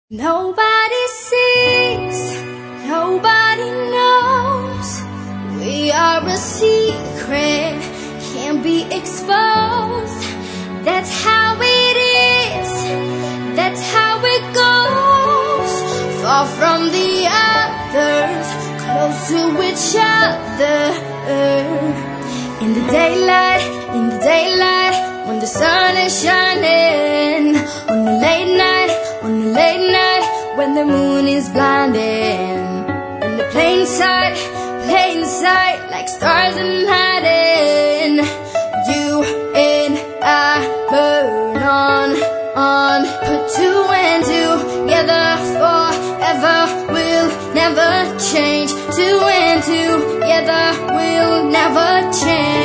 Nobody sees, nobody knows. We are a secret, can't be exposed. That's how it is, that's how it goes. Far from the others, close to each other. In the daylight, when the sun is shining. On the late night, when the moon is blinding. In the plain sight, like stars in hiding. You and I burn on. Put two and two together forever. We'll never change. Two and two together, we'll never change.